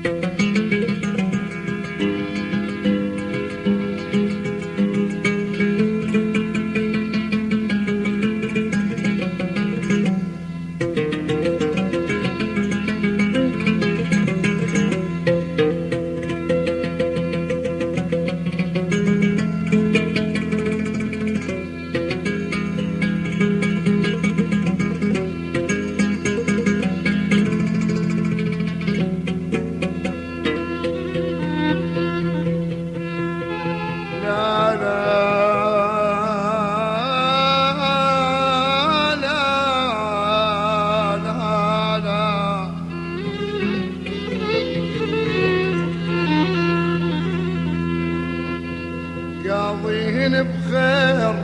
قاضيهن بخير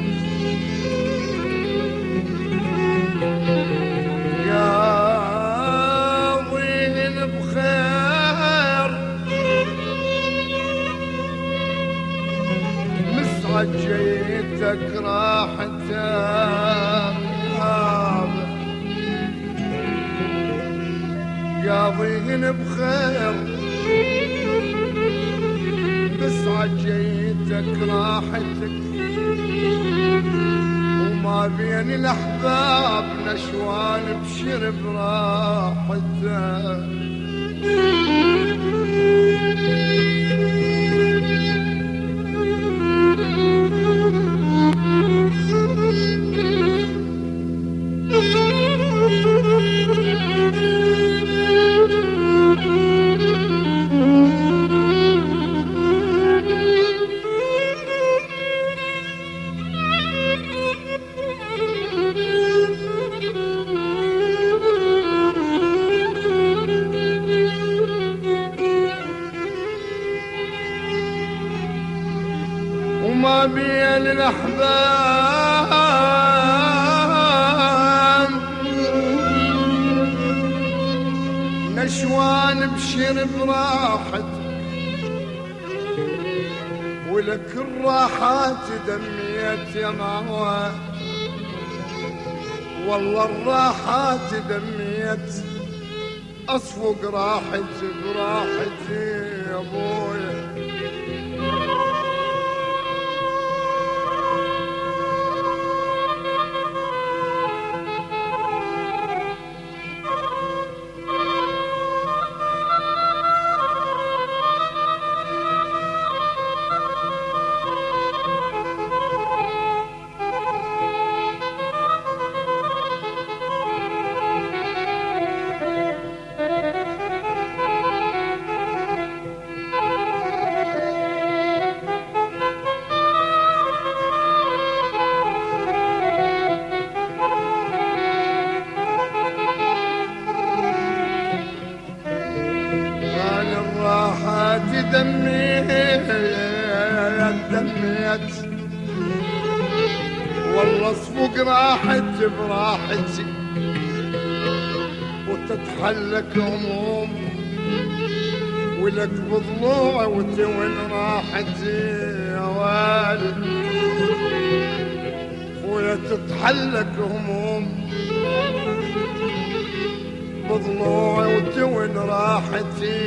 قاضيهن بخير مسعد جيتك راحتك قاضيهن بخير مسعد جيتك راحتك وما بين الأحباب نشوان بشرب راحتك وما بين الأحباب نشوان بشرب راحتك ولك الراحات دميت يا معوى والله الراحات دميت أصفق راحتي براحتي يا ابويا دميت والله صفوق راحتي براحتي وتتحلك هموم ولك بضلوع وتوين راحتي يا والد ويا تتحلك هموم بضلوع وتوين راحتي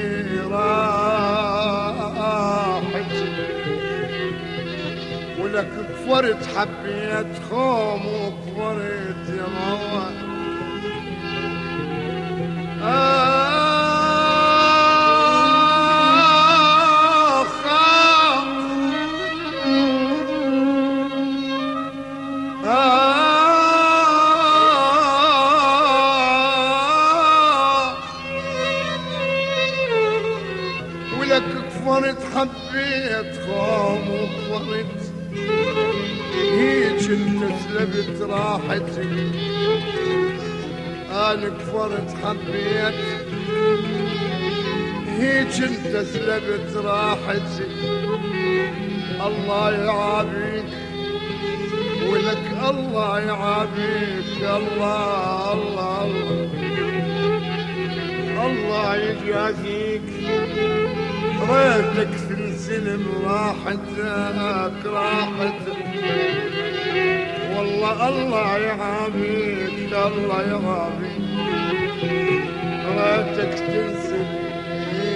ولك كفرت حبيت خوم وكفرت يا ماما ولك كفرت حبيت خوم وكفرت هيج انت سلبت راحتي انا كفرت حبيت هيج انت سلبت راحتي الله يعافيك ولك الله يعافيك الله الله الله الله يجازيك ريتك تنسلم راحتك راحتك والله الله يعافيك الله يعافيك ريتك تنسلم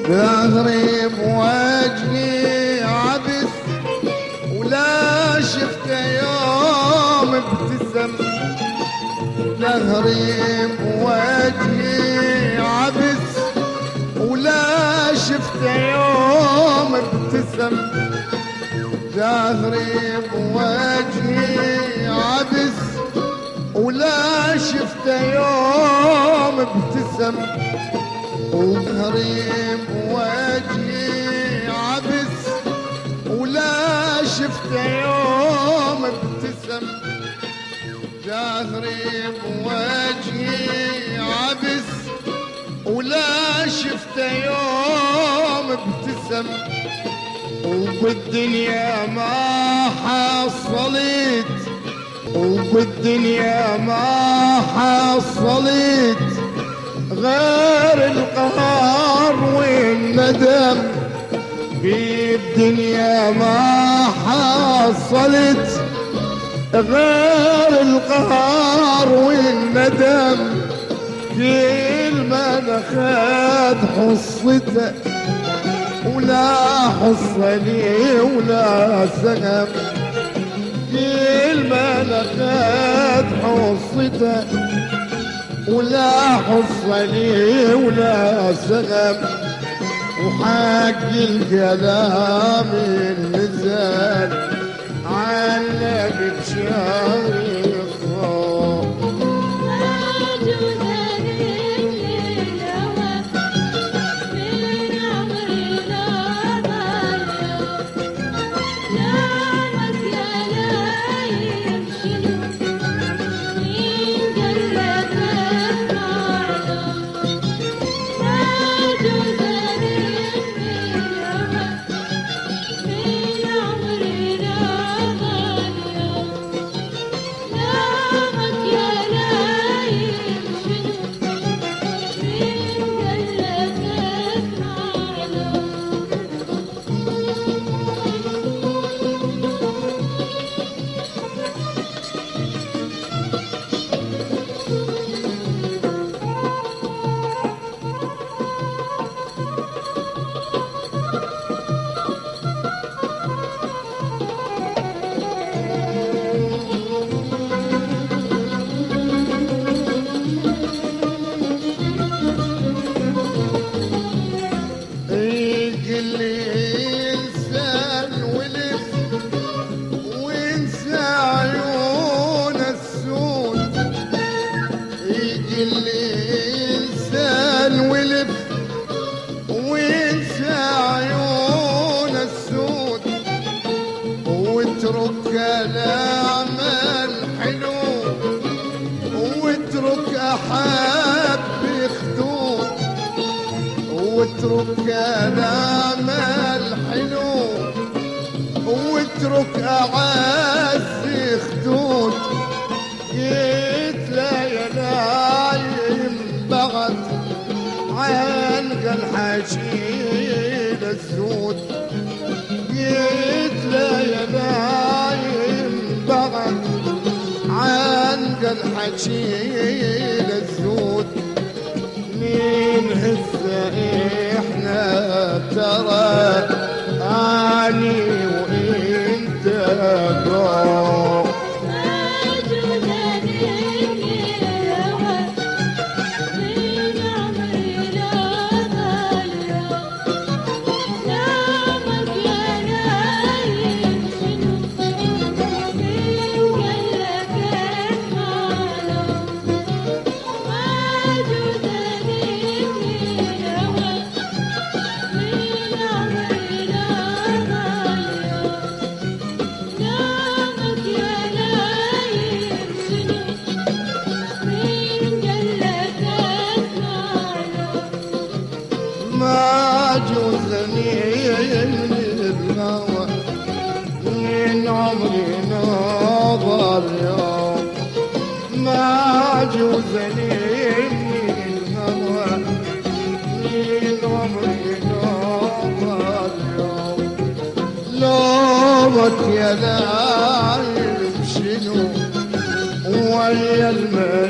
ظهري بوجهي عبس ولا شفت يوم ابتسم. ظهري بوجهي عبس ولا شفت يوم ابتسم. ظهري بوجهي عبس ولا شفت يوم ابتسم. وظهري بوجهي عبس ولا شفت يوم ابتسم. ظهري بوجهي عبس ولا شفت يوم ابتسم. وبالدنيا ما حصلت وبالدنيا ما حصلت غير القهر والندم. بالدنيا ما حصلت غير القهر والندم. كل ما نخذ حصته ولا حصة لي ولا سهم. كل ما نخذ حصته ولا حصة لي ولا سهم. وحق الكلام النزل علق بشهر الصوم. واترك كلام الحلو واترك احب خدود. واترك كلام الحلو واترك اعز خدود. جيت لا يا نايم بعد عن الحشيل السود. جيت لا يا نايم بعد عن الحشيل السود. مين هسه احنا ترى اني وانت قوم. ما جوزني الهوى من عمري نظر يوم. ما جوزني الهوى من عمري نظر يوم. لومك يا لايم شنو ويا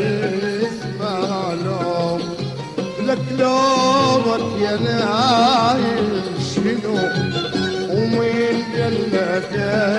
الميت معلوم. لك لومك يا نايم مكان